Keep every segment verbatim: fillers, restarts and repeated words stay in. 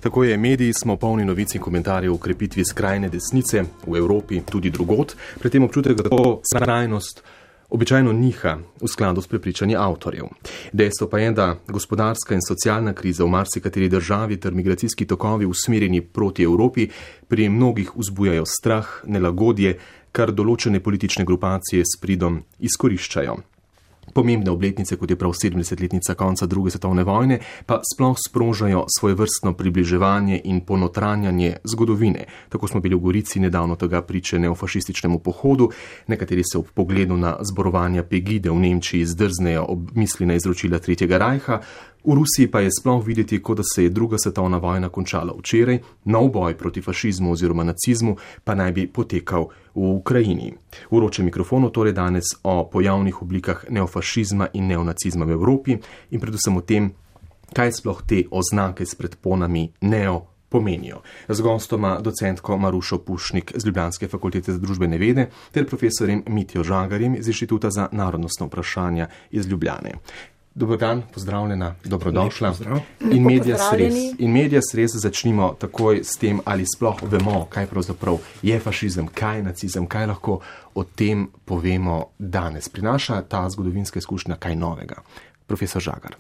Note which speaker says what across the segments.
Speaker 1: Tako je, mediji smo polni novic in komentarjev o krepitvi skrajne desnice v Evropi, tudi drugod, predtem občutek, da to skrajnost običajno niha v skladu s prepričanji avtorjev. Dejstvo pa je, da gospodarska in socialna kriza v marsikateri državi ter migracijski tokovi usmerjeni proti Evropi pri mnogih vzbujajo strah, nelagodje, kar določene politične grupacije s pridom izkoriščajo. Pomembne obletnice, kot je prav sedemdesetletnica konca druge svetovne vojne, pa sploh sprožajo svojevrstno približevanje in ponotranjanje zgodovine. Tako smo bili v Gorici nedavno tega priče neofašističnemu pohodu, nekateri se ob pogledu na zborovanja Pegide v Nemčiji zdrznejo ob misli na izročila Tretjega rajha, v Rusiji pa je sploh videti, kot da se je druga svetovna vojna končala včeraj, nov boj proti fašizmu oziroma nacizmu pa naj bi potekal v Ukrajini. V vročem mikrofonu torej danes o pojavnih oblikah neofašizma in neonacizma v Evropi in predvsem o tem, kaj sploh te oznake s predponami neo pomenijo. Z gostoma docentko Marušo Pušnik z Ljubljanske fakultete za družbene vede ter profesorjem Mitjo Žagarjem iz Inštituta za narodnostna vprašanja iz Ljubljane. Dober dan, pozdravljena, dobrodošla. In medija sres. In medija sres začnimo takoj s tem, ali sploh vemo, kaj pravzaprav je fašizem, kaj je nacizem, kaj lahko o tem povemo danes. Prinaša ta zgodovinska izkušnja kaj novega? Profesor Žagar.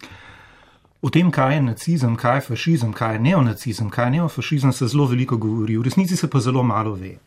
Speaker 2: O tem, kaj je nacizem, kaj je fašizem, kaj je neonacizem, kaj je neofašizem, se zelo veliko govori, v resnici se pa zelo malo ve.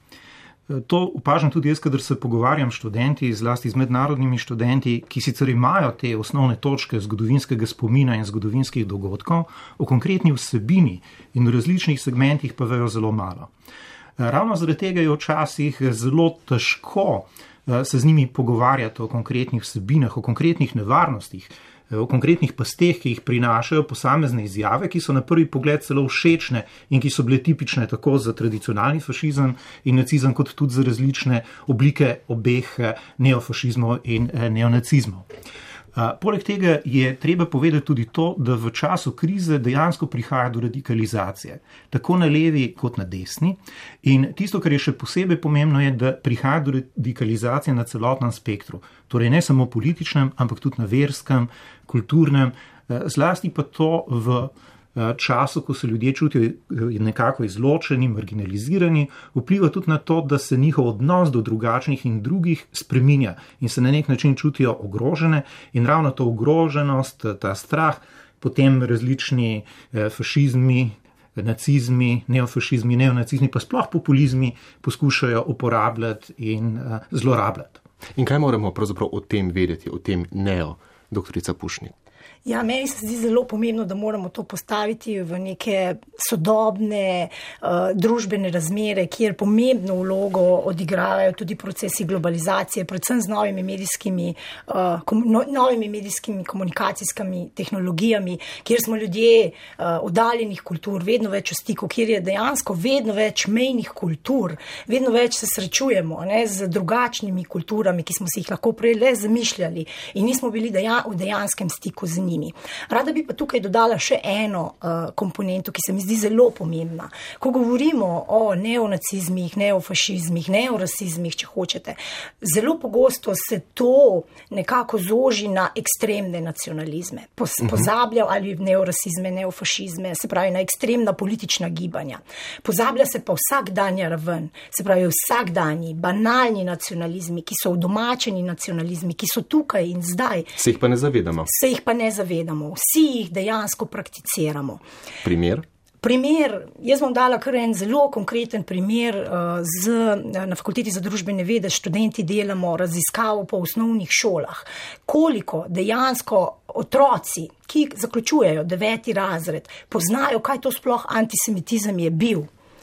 Speaker 2: To opažam tudi jaz, kadar se pogovarjam s študenti, zlasti z mednarodnimi študenti, ki sicer imajo te osnovne točke zgodovinskega spomina in zgodovinskih dogodkov, o konkretni vsebini in v različnih segmentih pa vejo zelo malo. Ravno zaradi tega je včasih zelo težko se z njimi pogovarjati o konkretnih vsebinah, o konkretnih nevarnostih, o konkretnih pasteh, ki jih prinašajo posamezne izjave, ki so na prvi pogled celo všečne in ki so bile tipične tako za tradicionalni fašizem in nacizem, kot tudi za različne oblike obeh neofašizmov in neonacizmov. Poleg tega je treba povedati tudi to, da v času krize dejansko prihaja do radikalizacije, tako na levi kot na desni. In tisto, kar je še posebej pomembno, je, da prihaja do radikalizacije na celotnem spektru. Torej ne samo političnem, ampak tudi na verskem, kulturnem, zlasti pa to v času, ko se ljudje čutijo nekako izločeni, marginalizirani, vpliva tudi na to, da se njihov odnos do drugačnih in drugih spreminja in se na nek način čutijo ogrožene in ravno to ogroženost, ta strah, potem različni fašizmi, nacizmi, neofašizmi, neonacizmi, pa sploh populizmi poskušajo uporabljati in zlorabljati.
Speaker 1: In kaj moramo pravzaprav o tem vedeti, o tem neo, doktorica Pušnik?
Speaker 3: Ja, meni se zdi zelo pomembno, da moramo to postaviti v neke sodobne uh, družbene razmere, kjer pomembno vlogo odigravajo tudi procesi globalizacije, predvsem z novimi medijskimi, uh, kom, no, novimi medijskimi komunikacijskimi tehnologijami, kjer smo ljudje uh, oddaljenih kultur, vedno več v stiku, kjer je dejansko vedno več mejnih kultur, vedno več se srečujemo ne, z drugačnimi kulturami, ki smo si jih lahko prej le zamišljali in nismo bili deja, v dejanskem stiku z njimi. Rada bi pa tukaj dodala še eno uh, komponento, ki se mi zdi zelo pomembna. Ko govorimo o neonacizmih, neofašizmih, neorasizmih, če hočete, zelo pogosto se to nekako zoži na ekstremne nacionalizme. Poz, pozablja ali neorasizme, neofašizme, se pravi na ekstremna politična gibanja. Pozablja se pa vsakdanja raven, se pravi vsakdanji, banalni nacionalizmi, ki so udomačeni nacionalizmi, ki so tukaj in zdaj.
Speaker 1: Se jih pa ne zavedamo.
Speaker 3: Se jih pa ne zavedamo. Vsi jih dejansko prakticiramo.
Speaker 1: Primer?
Speaker 3: Primer, jaz bom dala kar en zelo konkreten primer. Z, na Fakulteti za družbene vede študenti delamo raziskavo po osnovnih šolah. Koliko dejansko otroci, ki zaključujejo deveti razred, poznajo, kaj to sploh antisemitizem je bil,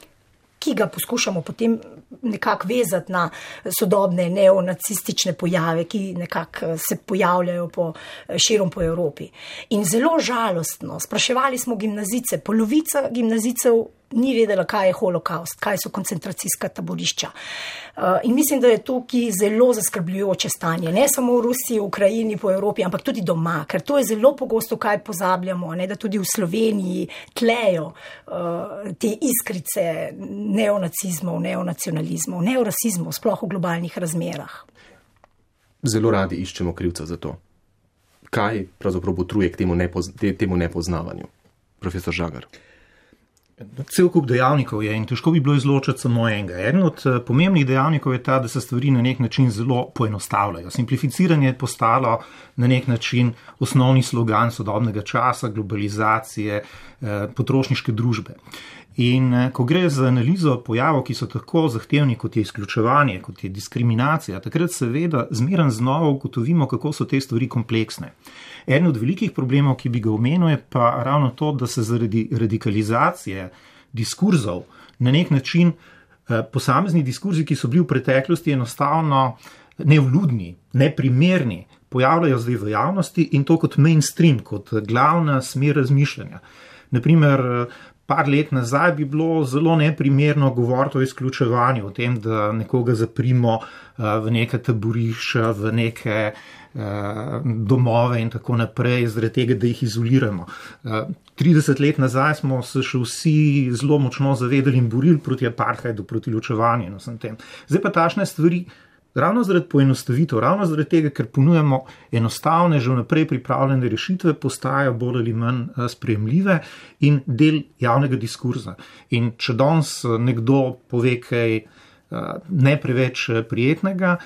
Speaker 3: ki ga poskušamo potem nekako vezati na sodobne neonacistične pojave, ki nekako se pojavljajo po, širom po Evropi. In zelo žalostno, spraševali smo gimnazice, polovica gimnazicev ni vedela, kaj je holokaust, kaj so koncentracijska taborišča. In mislim, da je tukaj zelo zaskrbljujoče stanje, ne samo v Rusiji, v Ukrajini, po Evropi, ampak tudi doma, ker to je zelo pogosto, kaj pozabljamo, ne, da tudi v Sloveniji tlejo uh, te iskrice neonacizmov, neonacionalizmov, neorasizmov, sploh v globalnih razmerah.
Speaker 1: Zelo radi iščemo krivca za to. Kaj pravzaprav botruje k temu, nepoz, temu nepoznavanju? Profesor Žagar.
Speaker 2: Cel kup dejavnikov je in težko bi bilo izločiti samo enega. Eden od pomembnih dejavnikov je ta, da se stvari na nek način zelo poenostavljajo. Simplificiranje je postalo na nek način osnovni slogan sodobnega časa, globalizacije, potrošniške družbe. In ko gre za analizo pojavov, ki so tako zahtevni, kot je izključevanje, kot je diskriminacija, takrat seveda zmeraj znova ugotovimo, kako so te stvari kompleksne. Eden od velikih problemov, ki bi ga omenil, je pa ravno to, da se zaradi radikalizacije diskurzov na nek način posamezni diskurzi, ki so bili v preteklosti enostavno nevljudni, neprimerni, pojavljajo zdaj v javnosti in to kot mainstream, kot glavna smer razmišljanja. Naprimer, par let nazaj bi bilo zelo neprimerno govoriti o izključevanju, o tem, da nekoga zaprimo v neke taborišča, v neke domove in tako naprej, zaradi tega, da jih izoliramo. trideset let nazaj smo se še vsi zelo močno zavedali in borili proti apartheidu, proti ločevanju in vsem tem. Zdaj pa takšne stvari, ravno zaradi poenostavitev, ravno zaradi tega, ker ponujamo enostavne, že vnaprej pripravljene rešitve, postajajo bolj ali manj sprejemljive in del javnega diskurza. In če danes nekdo pove kaj ne preveč prijetnega,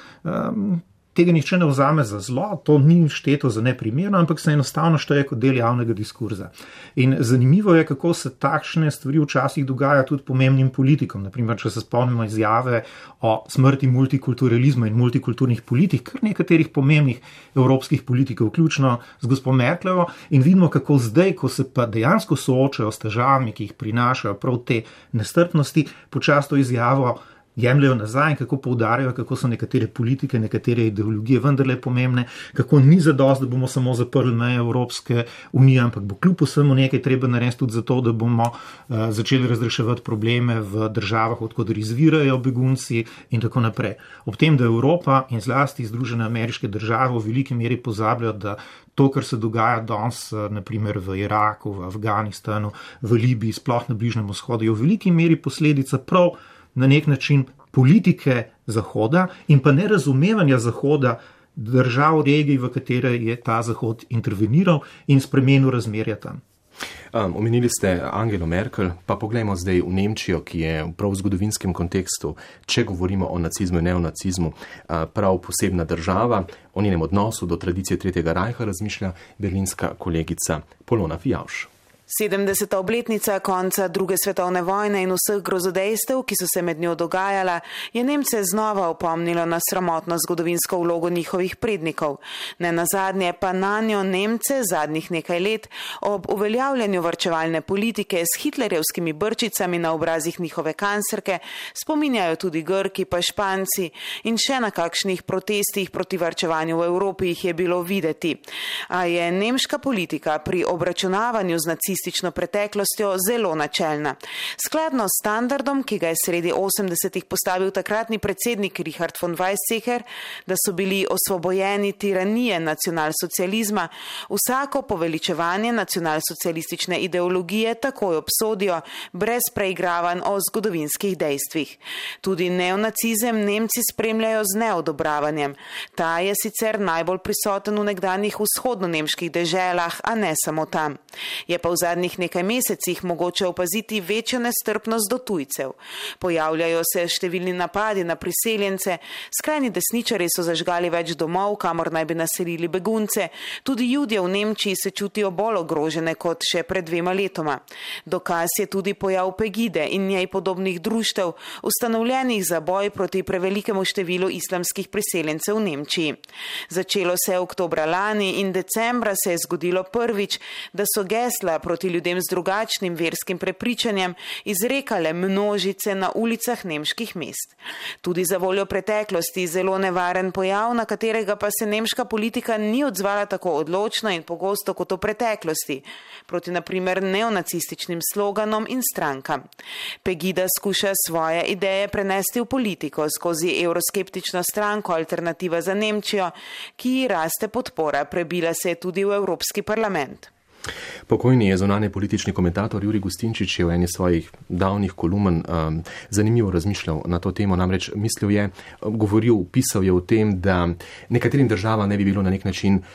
Speaker 2: tega nihče ne vzame za zlo, to ni šteto za neprimerno, ampak se enostavno šteje kot del javnega diskurza. In zanimivo je, kako se takšne stvari včasih dogaja tudi pomembnim politikom. Naprimer, če se spomnimo izjave o smrti multikulturalizma in multikulturnih politik, kar nekaterih pomembnih evropskih politikov, vključno z gospo Merklovo, in vidimo, kako zdaj, ko se pa dejansko soočajo s težavami, ki jih prinašajo prav te nestrpnosti, počasto izjavo jemljajo nazaj in kako poudarjajo, kako so nekatere politike, nekatere ideologije vendarle pomembne, kako ni zadost, da bomo samo zaprli meje Evropske unije, ampak bo kljub vsemu nekaj treba narediti tudi zato, da bomo uh, začeli razreševati probleme v državah, odkudar izvirajo begunci in tako naprej. Ob tem, da Evropa in zlasti Združene ameriške države v veliki meri pozabljajo, da to, kar se dogaja danes, naprimer v Iraku, v Afganistanu, v Libiji, sploh na Bližnjem vzhodu, je v veliki meri posledica prav na nek način politike Zahoda in pa nerazumevanja Zahoda, držav regij, v katere je ta Zahod interveniral in spremenil razmerja tam.
Speaker 1: Um, omenili ste Angelo Merkel, pa poglejmo zdaj v Nemčijo, ki je prav v zgodovinskem kontekstu, če govorimo o nacizmu in neonacizmu, prav posebna država. O njenem odnosu do tradicije Tretjega rajha razmišlja berlinska kolegica Polona Fijavš.
Speaker 4: sedemdeseta obletnica konca druge svetovne vojne in vseh grozodejstev, ki so se med njo dogajala, je Nemce znova opomnilo na sramotno zgodovinsko vlogo njihovih prednikov. Ne nazadnje pa nanjo Nemce zadnjih nekaj let ob uveljavljanju varčevalne politike s hitlerjevskimi brčicami na obrazih njihove kanclerke spominjajo tudi Grki pa Španci in še na kakšnih protestih proti varčevanju v Evropi jih je bilo videti. A je nemška politika pri obračunavanju z nacističnimi preteklostjo zelo načelna. Skladno s standardom, ki ga je sredi osemdesetih postavil takratni predsednik Richard von Weizsäcker, da so bili osvobojeni tiranije nacionalsocializma, vsako poveličevanje nacionalsocialistične ideologije takoj obsodijo, brez preigravanj o zgodovinskih dejstvih. Tudi neonacizem Nemci spremljajo z neodobravanjem. Ta je sicer najbolj prisoten v nekdanjih vzhodno-nemških deželah, a ne samo tam. Je pa v zadnjih nekaj mesecih mogoče opaziti večjo nestrpnost do tujcev. Pojavljajo se številni napadi na priseljence, skrajni desničarji so zažgali več domov, kamor naj bi naselili begunce, tudi Judje v Nemčiji se čutijo bolj ogrožene kot še pred dvema letoma. Dokaz je tudi pojav Pegide in njej podobnih društev, ustanovljenih za boj proti prevelikemu številu islamskih priseljencev v Nemčiji. Začelo se je oktobra lani in decembra se je zgodilo prvič, da so gesla proti ljudem z drugačnim verskim prepričanjem izrekale množice na ulicah nemških mest. Tudi za voljo preteklosti zelo nevaren pojav, na katerega pa se nemška politika ni odzvala tako odločno in pogosto kot v preteklosti, proti na primer neonacističnim sloganom in strankam. Pegida skuša svoje ideje prenesti v politiko skozi evroskeptično stranko Alternativa za Nemčijo, ki ji raste podpora, prebila se je tudi v Evropski parlament.
Speaker 1: Pokojni je zunanje politični komentator Jurij Gustinčič je v eni svojih davnih kolumen um, zanimivo razmišljal na to temo, namreč mislil je, govoril, pisal je o tem, da nekaterim državam ne bi bilo na nek način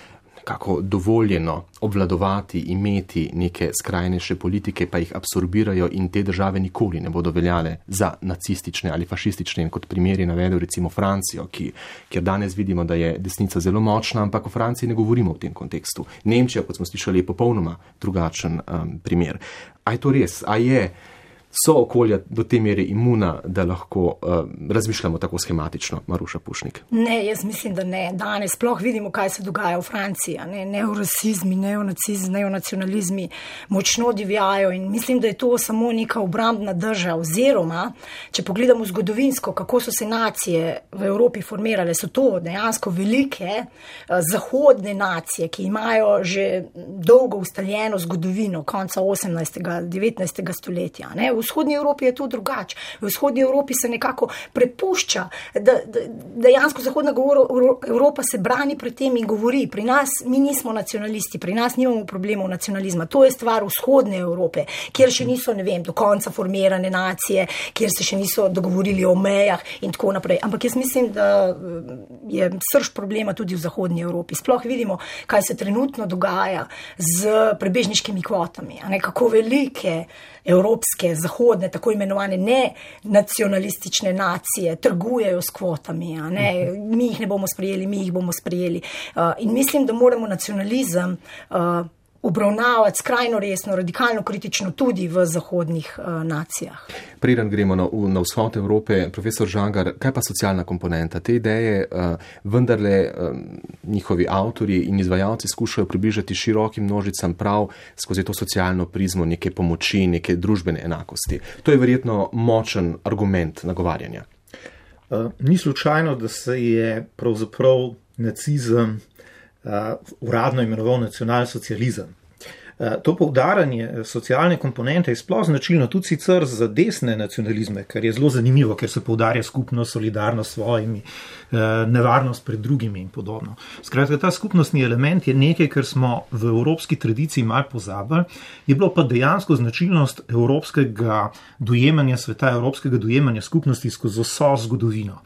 Speaker 1: kako dovoljeno obvladovati, imeti neke skrajnejše politike, pa jih absorbirajo in te države nikoli ne bodo veljale za nacistične ali fašistične. In kot primer je navedel recimo Francijo, ki, kjer danes vidimo, da je desnica zelo močna, ampak o Franciji ne govorimo v tem kontekstu. Nemčija, kot smo slišali, je popolnoma drugačen um, primer. A je to res? A je so okolja do te mere imuna, da lahko uh, razmišljamo tako schematično, Maruša Pušnik?
Speaker 3: Ne, jaz mislim, da ne. Danes sploh vidimo, kaj se dogaja v Franciji. Ne? Neorasizmi, neonacizmi, neonacionalizmi močno divjajo in mislim, da je to samo neka obrambna drža oziroma, če pogledamo zgodovinsko, kako so se nacije v Evropi formirale, so to dejansko velike uh, zahodne nacije, ki imajo že dolgo ustaljeno zgodovino, konca osemnajstega, devetnajstega stoletja. Ne? V vzhodni Evropi je to drugače. V vzhodni Evropi se nekako prepušča, da, da dejansko zahodna Evropa se brani pred tem in govori, pri nas mi nismo nacionalisti, pri nas nimamo problemov nacionalizma. To je stvar vzhodne Evrope, kjer še niso, ne vem, do konca formirane nacije, kjer se še niso dogovorili o mejah in tako naprej. Ampak jaz mislim, da je srž problema tudi v zahodni Evropi. Sploh vidimo, kaj se trenutno dogaja z prebežniškimi kvotami, a ne, kako velike evropske, zahodne, tako imenovane ne nacionalistične nacije trgujejo s kvotami, a ne, mi jih ne bomo sprejeli, mi jih bomo sprejeli. Uh, in mislim, da moramo nacionalizem uh, obravnavati skrajno resno, radikalno kritično tudi v zahodnih uh, nacijah.
Speaker 1: Preden gremo na, na vzhod Evrope, profesor Žangar, kaj pa socialna komponenta? Te ideje uh, vendarle uh, njihovi avtorji in izvajalci skušajo približati širokim množicam prav skozi to socialno prizmo neke pomoči, neke družbene enakosti. To je verjetno močen argument nagovarjanja.
Speaker 2: Uh, ni slučajno, da se je pravzaprav nacizem Uh, uradno imenoval nacionalsocializem. Uh, to poudarjanje socialne komponente je sploh značilno tudi sicer za desne nacionalizme, kar je zelo zanimivo, ker se poudarja skupnost, solidarnost s svojimi, uh, nevarnost pred drugimi in podobno. Skratka, ta skupnostni element je nekaj, kar smo v evropski tradiciji malo pozabili, je bilo pa dejansko značilnost evropskega dojemanja sveta, evropskega dojemanja skupnosti skozi vso zgodovino.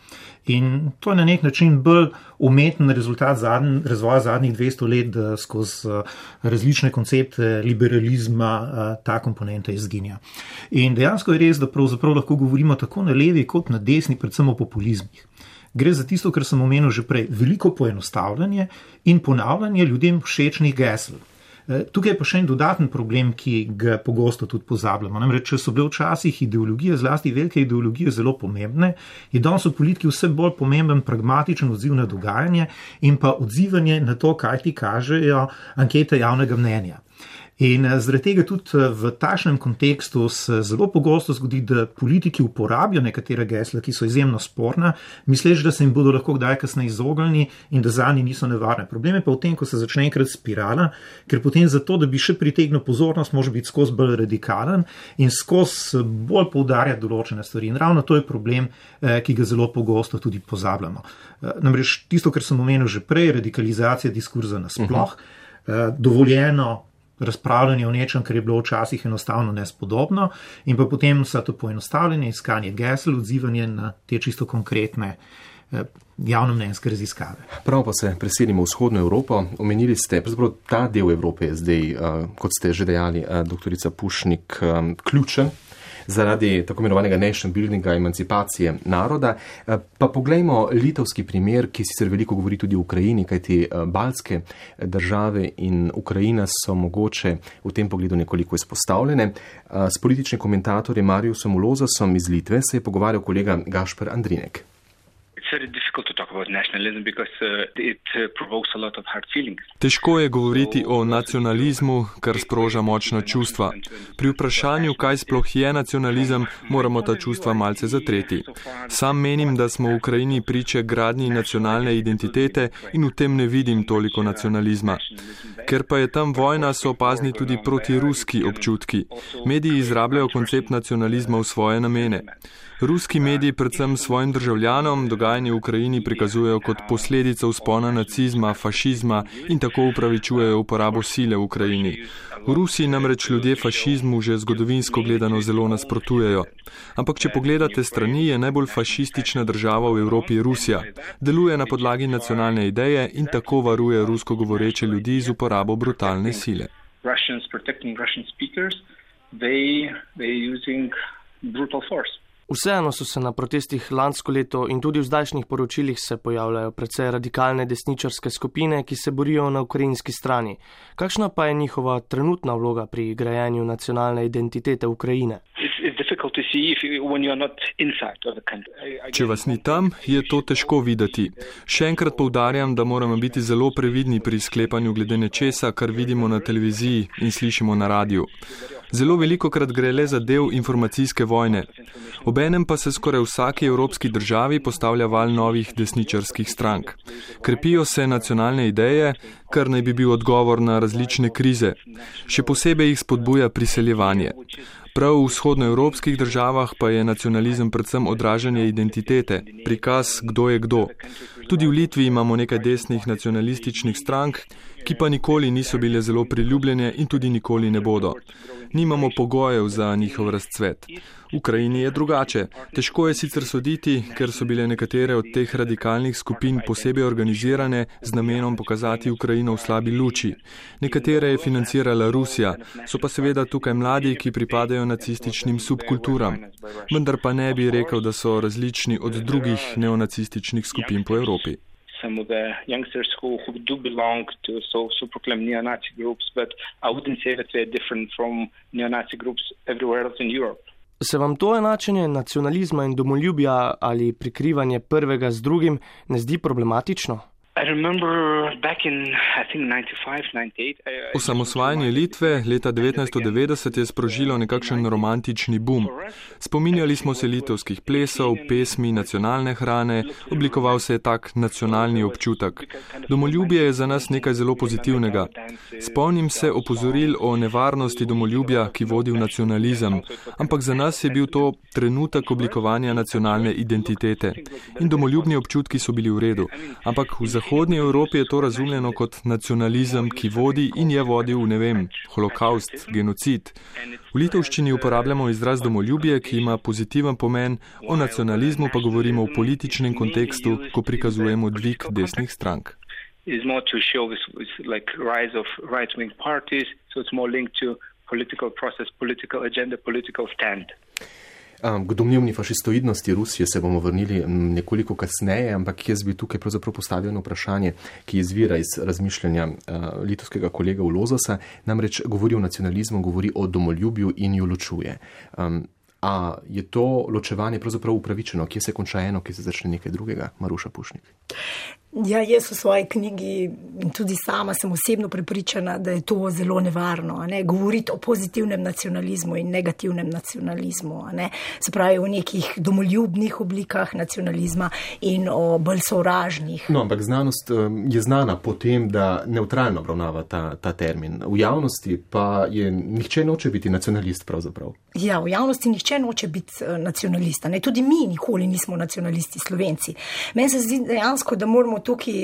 Speaker 2: In to je na nek način bolj umeten rezultat zadnj, razvoja zadnjih dvesto let, da skozi različne koncepte liberalizma ta komponenta izginja. In dejansko je res, da pravzaprav lahko govorimo tako na levi kot na desni, predvsem o populizmih. Gre za tisto, kar sem omenil že prej, veliko poenostavljanje in ponavljanje ljudem všečnih gesel. Tukaj je pa še en dodaten problem, ki ga pogosto tudi pozabljamo. Namreč, če so bile včasih ideologije, zlasti velike ideologije, zelo pomembne, je danes v politiki vse bolj pomemben pragmatičen odziv na dogajanje in pa odzivanje na to, kaj ti kažejo ankete javnega mnenja. In zaradi tega tudi v takšnem kontekstu se zelo pogosto zgodi, da politiki uporabijo nekatera gesla, ki so izjemno sporna, misleč, da se jim bodo lahko kdaj kasneje izognili in da zanje niso nevarne. Problem je pa v tem, ko se začne enkrat spirala, ker potem zato, da bi še pritegnil pozornost, može biti skozi bolj radikalen in skozi bolj poudarja določene stvari. In ravno to je problem, ki ga zelo pogosto tudi pozabljamo. Namreč tisto, kar sem omenil že prej, radikalizacija diskurza nasploh, uh-huh. dovoljeno razpravljanje o nečem, kar je bilo včasih enostavno nespodobno in pa potem vsa to poenostavljanje, iskanje gesel, odzivanje na te čisto konkretne eh, javnomnenjske raziskave.
Speaker 1: Prav pa se preselimo v vzhodno Evropo. Omenili ste, pravzaprav ta del Evrope je zdaj, uh, kot ste že dejali, uh, doktorica Pušnik, um, ključen zaradi tako imenovanega nation buildinga, emancipacije naroda. Pa poglejmo litovski primer, ki sicer veliko govori tudi o Ukrajini, kajti baltske države in Ukrajina so mogoče v tem pogledu nekoliko izpostavljene. S političnim komentatorjem Mariusom Ulozasom iz Litve se je pogovarjal kolega Gašper Andrinek.
Speaker 5: Težko je govoriti o nacionalizmu, kar sproža močna čustva. Pri vprašanju, kaj sploh je nacionalizem, moramo ta čustva malce zatreti. Sam menim, da smo v Ukrajini priče gradnji nacionalne identitete in v tem ne vidim toliko nacionalizma. Ker pa je tam vojna, so opazni tudi protiruski občutki. Mediji izrabljajo koncept nacionalizma v svoje namene. Ruski mediji predvsem svojim državljanom dogajanje v Ukrajini prikazuje prikazujejo kot posledico vzpona nacizma, fašizma in tako upravičujejo uporabo sile v Ukrajini. V Rusiji namreč ljudje fašizmu že zgodovinsko gledano zelo nasprotujejo. Ampak če pogledate strani, je najbolj fašistična država v Evropi Rusija. Deluje na podlagi nacionalne ideje in tako varuje rusko govoreče ljudi z uporabo brutalne sile.
Speaker 6: Vseeno so se na protestih lansko leto in tudi v zdajšnjih poročilih se pojavljajo precej radikalne desničarske skupine, ki se borijo na ukrajinski strani. Kakšna pa je njihova trenutna vloga pri grajenju nacionalne identitete Ukrajine?
Speaker 5: Če vas ni tam, je to težko videti. Še enkrat poudarjam, da moramo biti zelo previdni pri sklepanju glede nečesa, kar vidimo na televiziji in slišimo na radiju. Zelo velikokrat gre le za del informacijske vojne. Obenem pa se skoraj vsaki evropski državi postavlja val novih desničarskih strank. Krepijo se nacionalne ideje, kar naj bi bil odgovor na različne krize. Še posebej jih spodbuja priseljevanje. Prav v vzhodnoevropskih državah pa je nacionalizem predvsem odražanje identitete, prikaz, kdo je kdo. Tudi v Litvi imamo nekaj desnih nacionalističnih strank, ki pa nikoli niso bile zelo priljubljene in tudi nikoli ne bodo. Nimamo pogojev za njihov razcvet. V Ukrajini je drugače. Težko je sicer soditi, ker so bile nekatere od teh radikalnih skupin posebej organizirane z namenom pokazati Ukrajino v slabi luči. Nekatere je financirala Rusija, so pa seveda tukaj mladi, ki pripadajo nacističnim subkulturam. Vendar pa ne bi rekel, da so različni od drugih neonacističnih skupin po Evropi.
Speaker 7: Some of the youngsters who, who do belong to so, so proclaimed neo-Nazi groups, but I wouldn't say that they're different from neo-Nazi groups everywhere else in Europe.
Speaker 6: Se vam to enačenje nacionalizma in domoljubja ali prikrivanje prvega z drugim ne zdi problematično?
Speaker 5: Osamosvajanje Litve leta devetnajststo devetdeset je sprožilo nekakšen romantični bum. Spominjali smo se litovskih plesov, pesmi, nacionalne hrane, oblikoval se je tak nacionalni občutek. Domoljubje je za nas nekaj zelo pozitivnega. Spomnim se opozoril o nevarnosti domoljubja, ki vodi v nacionalizem, ampak za nas je bil to trenutek oblikovanja nacionalne identitete. In domoljubni občutki so bili v redu. Ampak v V zahodnji Evropi je to razumljeno kot nacionalizem, ki vodi in je vodil, ne vem, holokaust, genocid. V litovščini uporabljamo izraz domoljubje, ki ima pozitiven pomen, o nacionalizmu pa govorimo v političnem kontekstu, ko prikazujemo dvig desnih strank.
Speaker 1: K domnevni fašistoidnosti Rusije se bomo vrnili nekoliko kasneje, ampak jaz bi tukaj pravzaprav postavil eno vprašanje, ki izvira iz razmišljanja uh, litovskega kolega Ulozosa, namreč govori o nacionalizmu, govori o domoljubju in jo ločuje. Um, a je to ločevanje pravzaprav upravičeno? Kje se konča eno, kje se začne nekaj drugega? Maruša Pušnik.
Speaker 3: Ja, jaz v svoji knjigi in tudi sama sem osebno prepričana, da je to zelo nevarno, ne? Govoriti o pozitivnem nacionalizmu in negativnem nacionalizmu, ne? Se pravi o nekih domoljubnih oblikah nacionalizma in o bolj sovražnih.
Speaker 1: No, ampak znanost je znana po tem, da neutralno obravnava ta, ta termin. V javnosti pa je nihče noče biti nacionalist pravzaprav.
Speaker 3: Ja, v javnosti nihče noče biti nacionalista, ne? Tudi mi nikoli nismo nacionalisti Slovenci. Meni se zdi dejansko, da moramo tukaj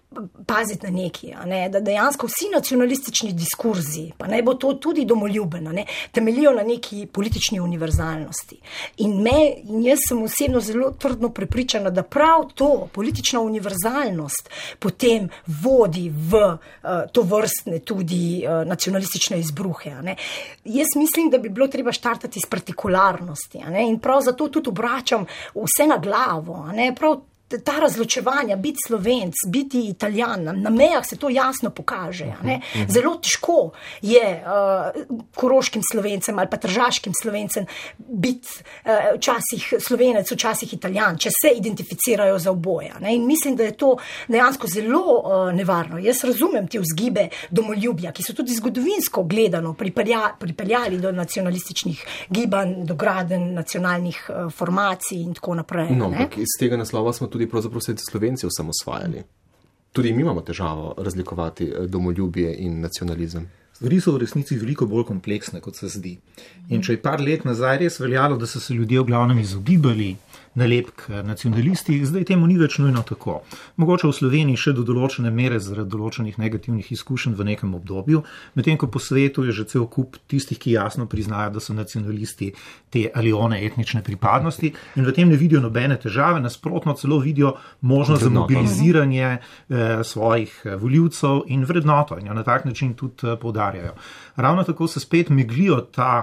Speaker 3: paziti na neki, ne? Da dejansko vsi nacionalistični diskurzi, pa naj bo to tudi domoljubeno, ne? Temeljijo na neki politični univerzalnosti. In, me, in jaz sem osebno zelo trdno prepričana, da prav to, politična univerzalnost, potem vodi v uh, to vrstne tudi uh, nacionalistične izbruhe. Ne? Jaz mislim, da bi bilo treba štartati iz partikularnosti, ne? In prav zato tudi obračam vse na glavo, ne? Prav ta razločevanja, biti Slovenc, biti Italijan, na mejah se to jasno pokaže. Ne? Zelo težko je uh, koroškim Slovencem ali pa tržaškim Slovencem biti uh, včasih Slovenec, včasih Italijan, če se identificirajo za oboje. Ne? In mislim, da je to dejansko zelo uh, nevarno. Jaz razumem te vzgibe domoljubja, ki so tudi zgodovinsko gledano pripelja, pripeljali do nacionalističnih gibanj, do gradenj nacionalnih uh, formacij in tako naprej.
Speaker 1: No, ampak iz tega naslova smo tudi tudi pravzaprav se Slovenci osamosvajali. Tudi mi imamo težavo razlikovati domoljubje in nacionalizem.
Speaker 2: Stvari so v resnici veliko bolj kompleksne, kot se zdi. In če je par let nazaj res veljalo, da so se ljudje v glavnem izogibali nalepk nacionalisti, zdaj temu ni več nujno tako. Mogoče v Sloveniji še do določene mere zaradi določenih negativnih izkušenj v nekem obdobju, medtem ko po svetu je že cel kup tistih, ki jasno priznajo, da so nacionalisti te ali one etnične pripadnosti in v tem ne vidijo nobene težave, nasprotno celo vidijo možnost za mobiliziranje eh, svojih voljivcev in vrednoto in jo na tak način tudi poudarjajo. Ravno tako se spet meglijo ta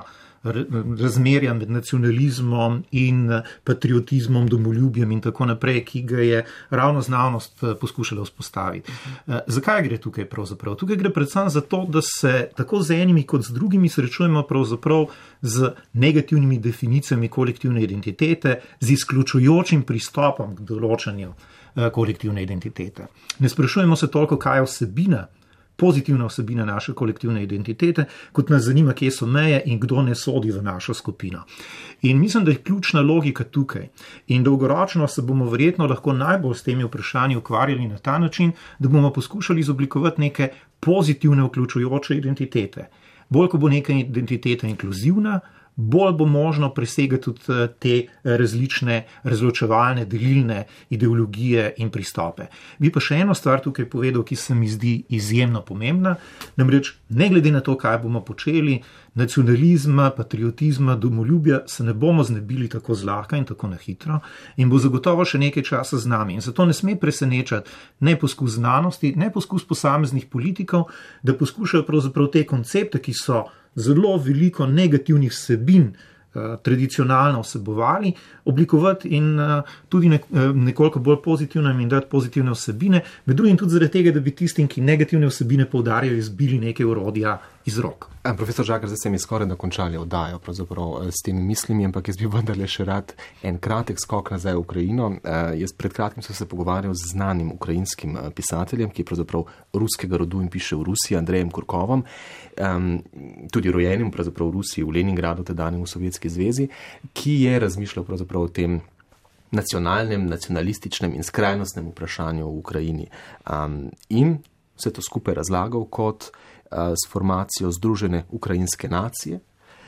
Speaker 2: razmerja med nacionalizmom in patriotizmom, domoljubjem in tako naprej, ki ga je ravno znanost poskušala vzpostaviti. Zakaj gre tukaj pravzaprav? Tukaj gre predvsem za to, da se tako z enimi kot z drugimi srečujemo pravzaprav z negativnimi definicijami kolektivne identitete, z izključujočim pristopom k določanju kolektivne identitete. Ne sprašujemo se toliko, kaj je vsebina, pozitivna vsebina naše kolektivne identitete, kot nas zanima, kje so meje in kdo ne sodi v našo skupino. In mislim, da je ključna logika tukaj. In dolgoročno se bomo verjetno lahko najbolj s temi vprašanji ukvarjali na ta način, da bomo poskušali izoblikovati neke pozitivne vključujoče identitete. Bolj, ko bo neka identiteta inkluzivna, bolj bo možno presegati tudi te različne razločevalne, delilne ideologije in pristope. Bi pa še eno stvar tukaj povedal, ki se mi zdi izjemno pomembna, namreč ne glede na to, kaj bomo počeli, nacionalizma, patriotizma, domoljubja se ne bomo znebili tako zlahka in tako na hitro in bo zagotovo še nekaj časa z nami. In zato ne sme presenečati ne poskus znanosti, ne poskus posameznih politikov, da poskušajo pravzaprav te koncepte, ki so zelo veliko negativnih vsebin uh, tradicionalno vsebovali, oblikovati in uh, tudi ne, uh, nekoliko bolj pozitivno in dati pozitivne vsebine, med drugim tudi zaradi tega, da bi tistim, ki negativne vsebine poudarjajo, izbili nekaj orodja iz rok.
Speaker 1: A, profesor Žagar, zdaj se mi skoraj dokončali oddajo pravzaprav s temi mislimi, ampak jaz bi vendarle še rad en kratek skok nazaj v Ukrajino. Uh, jaz pred kratkim sem se pogovarjal z znanim ukrajinskim uh, pisateljem, ki je pravzaprav ruskega rodu in piše v Rusiji, Andrejem Kurkovom, um, tudi rojenim pravzaprav v Rusiji, v Leningradu, tedanjem v Sovjetski zvezi, ki je razmišljal pravzaprav o tem nacionalnem, nacionalističnem in skrajnostnem vprašanju v Ukrajini. Um, in vse to skupaj razlagal kot uh, s formacijo Združene ukrajinske nacije,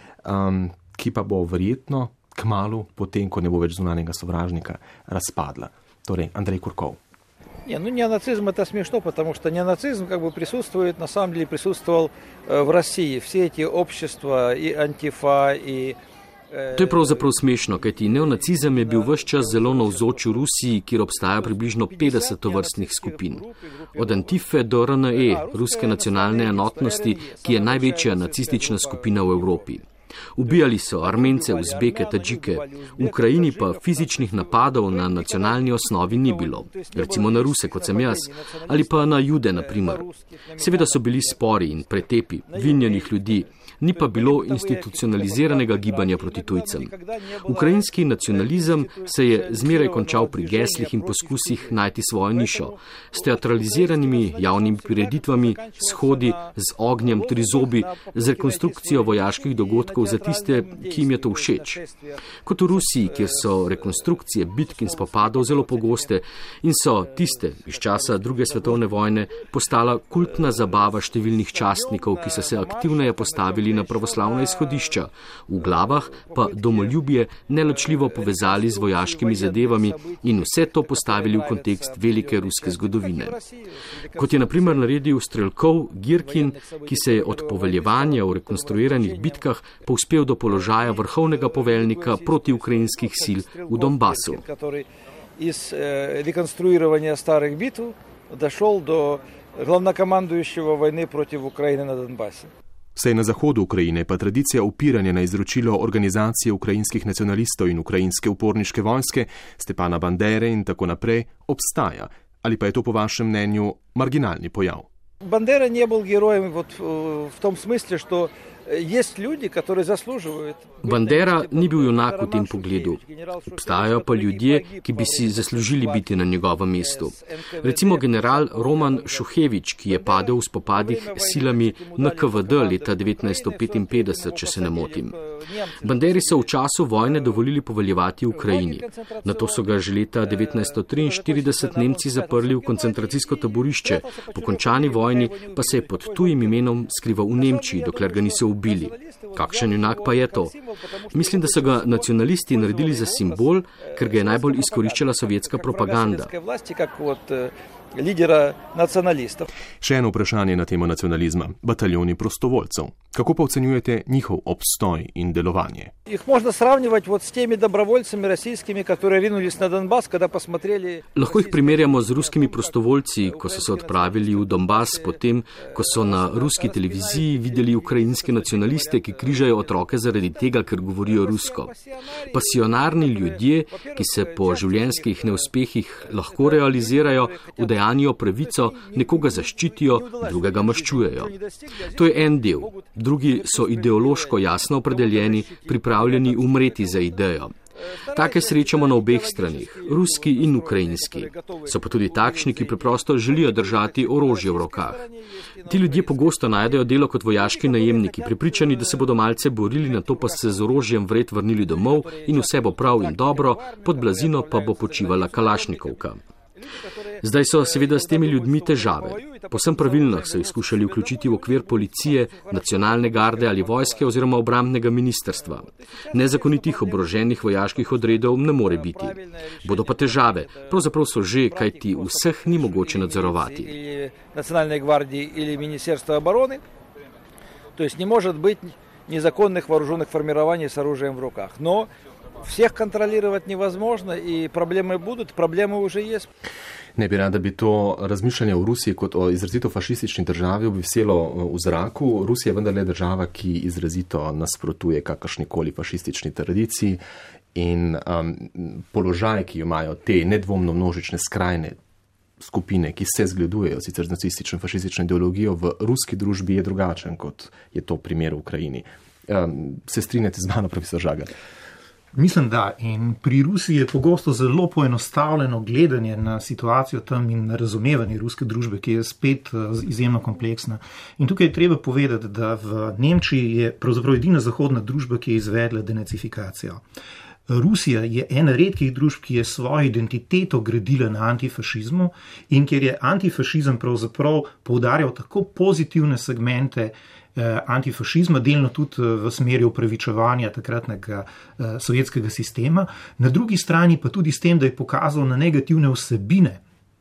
Speaker 1: um, ki pa bo verjetno kmalu, potem, ko ne bo več zunanjega sovražnika, razpadla. Torej, Andrej Kurkov.
Speaker 8: Не, ну неонацизм это смешно, потому что неонацизм как бы присутствует, на самом деле присутствовал э, в России. Все эти общества и антифа, и...
Speaker 9: To je pravzaprav smešno, kajti neonacizem je bil ves čas zelo navzoč v Rusiji, kjer obstaja približno petdeset tovrstnih skupin. Od Antife do R N E, ruske nacionalne enotnosti, ki je največja nacistična skupina v Evropi. Ubijali so Armence, Uzbeke, Tadžike, v Ukrajini pa fizičnih napadov na nacionalni osnovi ni bilo, recimo na Ruse, kot sem jaz, ali pa na Jude, na primer. Seveda so bili spori in pretepi, vinjenih ljudi, ni pa bilo institucionaliziranega gibanja proti tujcem. Ukrajinski nacionalizem se je zmeraj končal pri geslih in poskusih najti svojo nišo, s teatraliziranimi javnimi prireditvami, shodi, z ognjem, trizobi, z rekonstrukcijo vojaških dogodkov za tiste, ki jim je to všeč. Kot v Rusiji, kjer so rekonstrukcije bitk in spopadov zelo pogoste in so tiste iz časa druge svetovne vojne postala kultna zabava številnih častnikov, ki so se aktivneje postavili na pravoslavna izhodišča, v glavah pa domoljubje neločljivo povezali z vojaškimi zadevami in vse to postavili v kontekst velike ruske zgodovine. Kot je na primer naredil Strelkov Girkin, ki se je od poveljevanja v rekonstruiranih bitkah povzpel do položaja vrhovnega poveljnika proti ukrajinskih sil v Donbasu.
Speaker 8: Iz rekonstruiranja starih bitv došel do glavnokomandующего vojne proti Ukrajine na Donbasu.
Speaker 1: Vsej na zahodu Ukrajine pa tradicija upiranja na izročilo organizacije ukrajinskih nacionalistov in ukrajinske uporniške vojske, Stepana Bandere in tako naprej, obstaja. Ali pa je to po vašem mnenju marginalni pojav?
Speaker 8: Bandera не был героем вот в том смысле, что есть люди, которые заслуживают.
Speaker 9: Bandera ni bil junak v tem pogledu. Obstajajo pa ljudje, ki bi si zaslužili biti na njegovem mestu. Recimo general Roman Šuhevič, ki je padel v spopadih s silami N K V D leta devetnajststo petinpetdeset, če se ne motim. Banderi so v času vojne dovolili poveljevati v Ukrajini. Nato so ga že leta devetnajststo triinštirideset Nemci zaprli v koncentracijsko taborišče, po končani vojni pa se je pod tujim imenom skrival v Nemčiji, dokler ga niso ubili. ubili. Kakšen junak pa je to? Mislim, da so ga nacionalisti naredili za simbol, ker ga je najbolj izkoriščala sovjetska propaganda.
Speaker 8: Lidera nacionalistov.
Speaker 1: Še eno vprašanje na temo nacionalizma. Bataljoni prostovoljcev. Kako pa ocenjujete njihov obstoj in delovanje?
Speaker 8: Jih možno sravnivati s temi dobrovoljcami rasijskimi, ki rinulis na Donbas, kada posmatreli...
Speaker 9: Lahko jih primerjamo z ruskimi prostovoljci, ko so se odpravili v Donbas, potem, ko so na ruski televiziji videli ukrajinske nacionaliste, ki križajo otroke zaradi tega, ker govorijo rusko. Pasionarni ljudje, ki se po življenjskih neuspehih lahko realizirajo, udejanijo pravico, nekoga zaščitijo, drugega maščujejo. To je en del. Drugi so ideološko jasno opredeljeni, pripravljeni umreti za idejo. Take srečamo na obeh stranih, ruski in ukrajinski. So pa tudi takšni, ki preprosto želijo držati orožje v rokah. Ti ljudje pogosto najdejo delo kot vojaški najemniki, prepričani, da se bodo malce borili, na to pa se z orožjem vred vrnili domov in vse bo prav in dobro, pod blazino pa bo počivala kalašnikovka. Zdaj so seveda s temi ljudmi težave. Povsem pravilno so jih skušali vključiti v okvir policije, nacionalne garde ali vojske oziroma obrambnega ministrstva. Nezakonitih oboroženih vojaških odredov ne more biti. Bodo pa težave, pravzaprav so že, kajti vseh ni mogoče nadzorovati.
Speaker 8: Nacionalne gvardije ali ministrstva obrane, to jest ne može biti nezakonnih вооруженных формирований с оружием в руках. Но всех контролировать невозможно, и проблемы будут, проблемы уже есть.
Speaker 1: Ne bi rada, da bi to razmišljanje o Rusiji kot o izrazito fašistični državi obviselo v zraku. Rusija je vendarle država, ki izrazito nasprotuje kakršnikoli fašistični tradiciji in um, položaj, ki jo imajo te nedvomno množične skrajne skupine, ki se zgledujejo sicer z nacistično fašistično ideologijo, v ruski družbi je drugačen, kot je to primer v Ukrajini. Um, se strinjate z mano, profesor Žagar?
Speaker 2: Mislim, da. In pri Rusiji je pogosto zelo poenostavljeno gledanje na situacijo tam in na razumevanje ruske družbe, ki je spet izjemno kompleksna. In tukaj je treba povedati, da v Nemčiji je pravzaprav edina zahodna družba, ki je izvedla denacifikacijo. Rusija je ena redkih družb, ki je svojo identiteto gradila na antifašizmu in kjer je antifašizem pravzaprav poudarjal tako pozitivne segmente antifašizma, delno tudi v smeri upravičevanja takratnega sovjetskega sistema, na drugi strani pa tudi s tem, da je pokazal na negativne vsebine.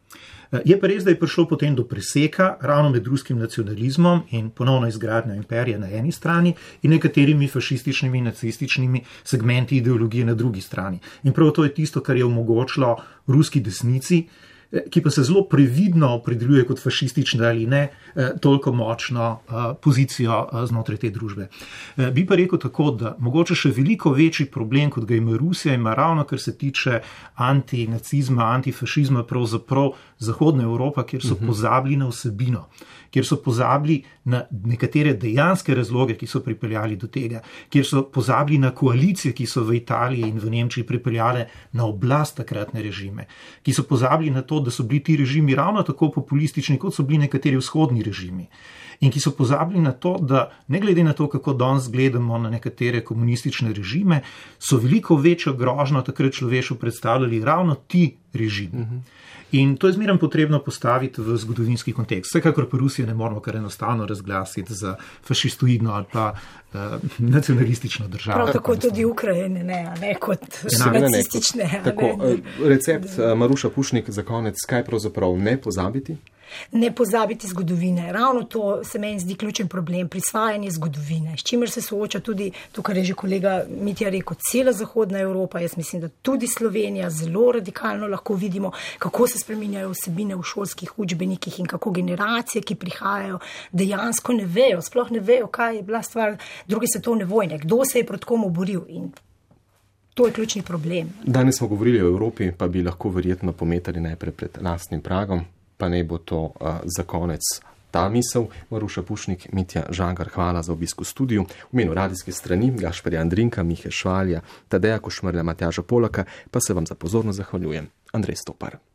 Speaker 2: Je pa res, da je prišlo potem do preseka ravno med ruskim nacionalizmom in ponovno izgradnjo imperija na eni strani in nekaterimi fašističnimi in nacističnimi segmenti ideologije na drugi strani. In prav to je tisto, kar je omogočilo ruski desnici, ki pa se zelo previdno opredeljuje kot fašistična ali ne, toliko močno pozicijo znotraj te družbe. Bi pa rekel tako, da mogoče še veliko večji problem, kot ga ima Rusija, ima ravno, kar se tiče antinacizma, antifašizma, pravzaprav Zahodna Evropa, kjer so pozabili na vsebino, kjer so pozabili na nekatere dejanske razloge, ki so pripeljali do tega, kjer so pozabili na koalicije, ki so v Italiji in v Nemčiji pripeljale na oblast takratne režime, ki so pozabili na to, da so bili ti režimi ravno tako populistični, kot so bili nekateri vzhodni režimi. In ki so pozabili na to, da ne glede na to, kako danes gledamo na nekatere komunistične režime, so veliko večjo grožnjo takrat človeštvu predstavljali ravno ti režimi. Uh-huh. In to je zmeraj potrebno postaviti v zgodovinski kontekst. Vsekakor pa Rusijo ne moramo kar enostavno razglasiti za fašistoidno ali pa uh, nacionalistično državo.
Speaker 3: Prav tako tudi Ukrajine, ne, ne kot nacistične.
Speaker 1: Tako, recept Maruša Pušnik za konec, kaj pravzaprav ne pozabiti?
Speaker 3: Ne pozabiti zgodovine. Ravno to se meni zdi ključen problem, prisvajanje zgodovine, s čimer se sooča tudi, to, kar je že kolega Mitja rekel, cela Zahodna Evropa. Jaz mislim, da tudi Slovenija zelo radikalno lahko vidimo, kako se spreminjajo vsebine v šolskih učbenikih in kako generacije, ki prihajajo, dejansko ne vejo, sploh ne vejo, kaj je bila stvar druge svetovne vojne, kdo se je proti komu boril. In to je ključni problem.
Speaker 1: Danes smo govorili o Evropi, pa bi lahko verjetno pometali najprej pred lastnim pragom. Pa ne bo to uh, za konec ta misel. Maruša Pušnik, Mitja Žagar, hvala za obisk v studiu. V imenu radijske strani Gašperja Andrinka, Mihe Švalja, Tadeja Košmrlja, Matjaža Polaka pa se vam za pozornost zahvaljujem. Andrej Stopar.